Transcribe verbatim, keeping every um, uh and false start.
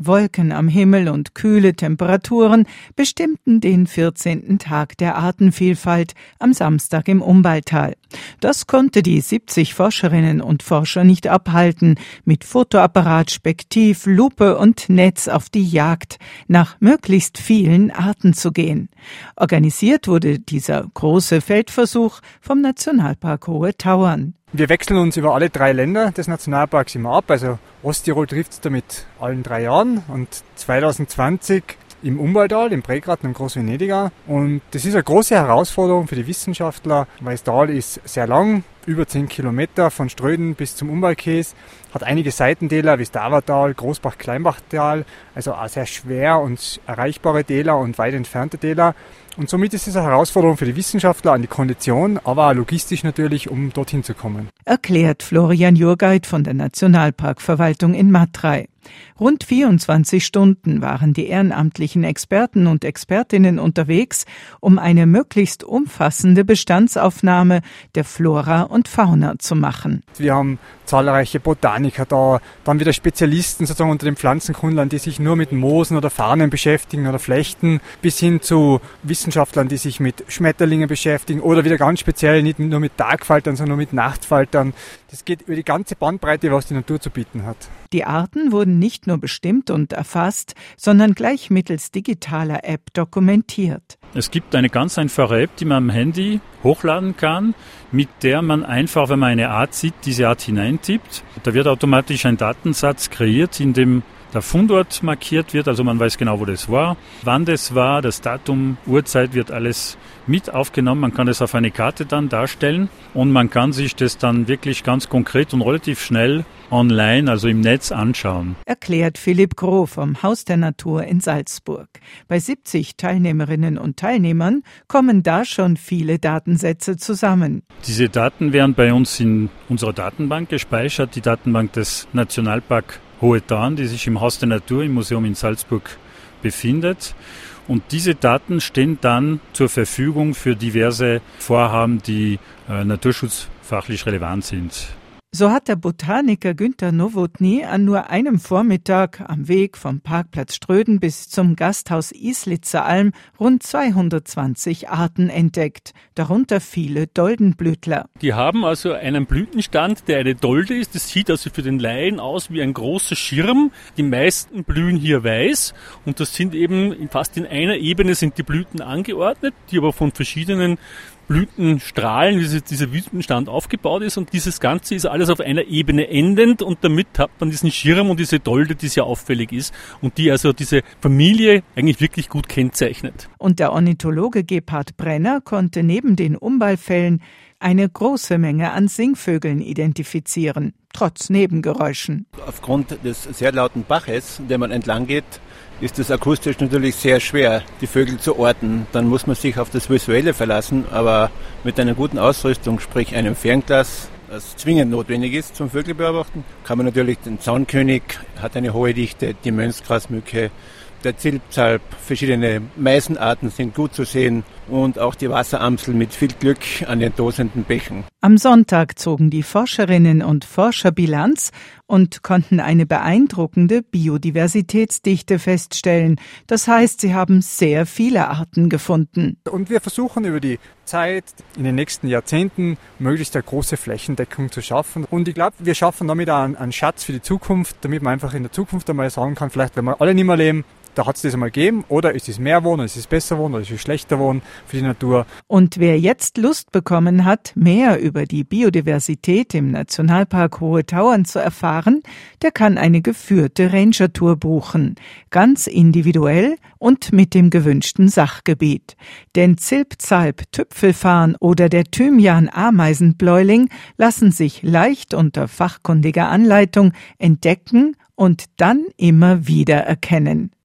Wolken am Himmel und kühle Temperaturen bestimmten den vierzehnten Tag der Artenvielfalt am Samstag im Umballtal. Das konnte die siebzig Forscherinnen und Forscher nicht abhalten, mit Fotoapparat, Spektiv, Lupe und Netz auf die Jagd nach möglichst vielen Arten zu gehen. Organisiert wurde dieser große Feldversuch vom Nationalpark Hohe Tauern. Wir wechseln uns über alle drei Länder des Nationalparks immer ab. Also Osttirol trifft es damit allen drei Jahren und zwanzig zwanzig im Umballtal, im Prägraten und Großvenediger. Und das ist eine große Herausforderung für die Wissenschaftler, weil das Tal ist sehr lang, über zehn Kilometer von Ströden bis zum Umballkäs, hat einige Seitentäler wie das Davertal, Großbach-Kleinbachtal, also auch sehr schwer und erreichbare Täler und weit entfernte Täler. Und somit ist es eine Herausforderung für die Wissenschaftler an die Kondition, aber auch logistisch natürlich, um dorthin zu kommen. Erklärt Florian Jurgeit von der Nationalparkverwaltung in Matrei. Rund vierundzwanzig Stunden waren die ehrenamtlichen Experten und Expertinnen unterwegs, um eine möglichst umfassende Bestandsaufnahme der Flora und Fauna zu machen. Wir haben zahlreiche Botaniker da, dann wieder Spezialisten sozusagen unter den Pflanzenkundlern, die sich nur mit Moosen oder Farnen beschäftigen oder Flechten, bis hin zu Wissenschaftlern, die sich mit Schmetterlingen beschäftigen oder wieder ganz speziell nicht nur mit Tagfaltern, sondern nur mit Nachtfaltern. Das geht über die ganze Bandbreite, was die Natur zu bieten hat. Die Arten wurden nicht nur bestimmt und erfasst, sondern gleich mittels digitaler App dokumentiert. Es gibt eine ganz einfache App, die man am Handy hochladen kann, mit der man einfach, wenn man eine Art sieht, diese Art hineintippt. Da wird automatisch ein Datensatz kreiert, in dem der Fundort markiert wird, also man weiß genau, wo das war, wann das war, das Datum, Uhrzeit wird alles mit aufgenommen. Man kann das auf eine Karte dann darstellen und man kann sich das dann wirklich ganz konkret und relativ schnell online, also im Netz, anschauen. Erklärt Philipp Groh vom Haus der Natur in Salzburg. Bei siebzig Teilnehmerinnen und Teilnehmern kommen da schon viele Datensätze zusammen. Diese Daten werden bei uns in unserer Datenbank gespeichert, die Datenbank des Nationalpark Hohe Tauern, die sich im Haus der Natur im Museum in Salzburg befindet. Und diese Daten stehen dann zur Verfügung für diverse Vorhaben, die äh, naturschutzfachlich relevant sind. So hat der Botaniker Günther Nowotny an nur einem Vormittag am Weg vom Parkplatz Ströden bis zum Gasthaus Islitzer Alm rund zweihundertzwanzig Arten entdeckt, darunter viele Doldenblütler. Die haben also einen Blütenstand, der eine Dolde ist. Das sieht also für den Laien aus wie ein großer Schirm. Die meisten blühen hier weiß und das sind eben fast in einer Ebene sind die Blüten angeordnet, die aber von verschiedenen Blütenstrahlen, wie dieser Blütenstand aufgebaut ist und dieses Ganze ist alles auf einer Ebene endend und damit hat man diesen Schirm und diese Dolde, die sehr auffällig ist und die also diese Familie eigentlich wirklich gut kennzeichnet. Und der Ornithologe Gebhard Brenner konnte neben den Umballfällen eine große Menge an Singvögeln identifizieren, trotz Nebengeräuschen. Aufgrund des sehr lauten Baches, den man entlang geht, ist es akustisch natürlich sehr schwer, die Vögel zu orten. Dann muss man sich auf das Visuelle verlassen, aber mit einer guten Ausrüstung, sprich einem Fernglas, das zwingend notwendig ist zum Vögelbeobachten, kann man natürlich den Zaunkönig, hat eine hohe Dichte, die Mönchsgrasmücke, der Zilpzalp, verschiedene Meisenarten sind gut zu sehen und auch die Wasseramsel mit viel Glück an den tosenden Bächen. Am Sonntag zogen die Forscherinnen und Forscher Bilanz und konnten eine beeindruckende Biodiversitätsdichte feststellen. Das heißt, sie haben sehr viele Arten gefunden. Und wir versuchen über die Zeit in den nächsten Jahrzehnten möglichst eine große Flächendeckung zu schaffen. Und ich glaube, wir schaffen damit auch einen, einen Schatz für die Zukunft, damit man einfach in der Zukunft einmal sagen kann, vielleicht wenn wir alle nicht mehr leben, da hat es das einmal gegeben, oder ist es mehr Wohnen, ist es besser Wohnen, oder ist es schlechter Wohnen für die Natur. Und wer jetzt Lust bekommen hat, mehr über die Biodiversität im Nationalpark Hohe Tauern zu erfahren, der kann eine geführte Ranger-Tour buchen, ganz individuell und mit dem gewünschten Sachgebiet. Denn Zilpzalp, Tüpfelfarn oder der Thymian-Ameisenbläuling lassen sich leicht unter fachkundiger Anleitung entdecken und dann immer wieder erkennen.